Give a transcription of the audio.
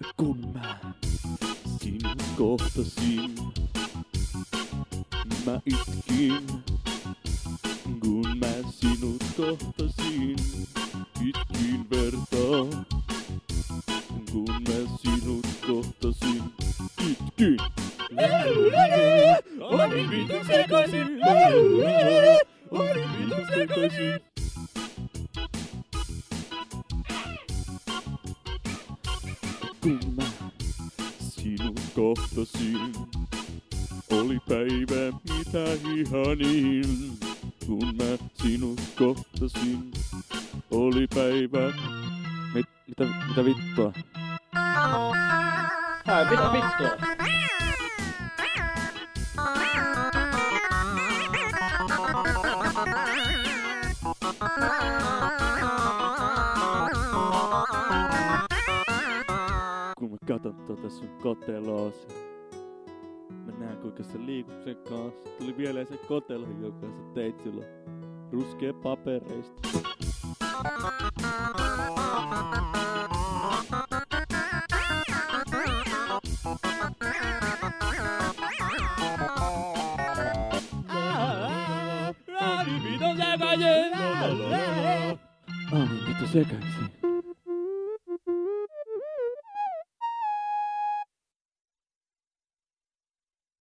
Kun mä sinut kohtasin, mä itkin. Kun mä sinut kohtasin, itkin vertaa. Kun mä sinut kohtasin, itkin. Olin vitun sekaisin. Olin vitun sekaisin. Kun mä sinut kohtasin, oli päivä mitä ihanin. Kun mä sinut kohtasin, oli päivä... Mitä vittua? Mitä vittua? Kun mä katon sun koteloos, mä näen kuinka sä liikut sen kanssa. Tuli vielä se kotelo, joka sä teit silloin ruskea papereista. Olin vitun sekaisin.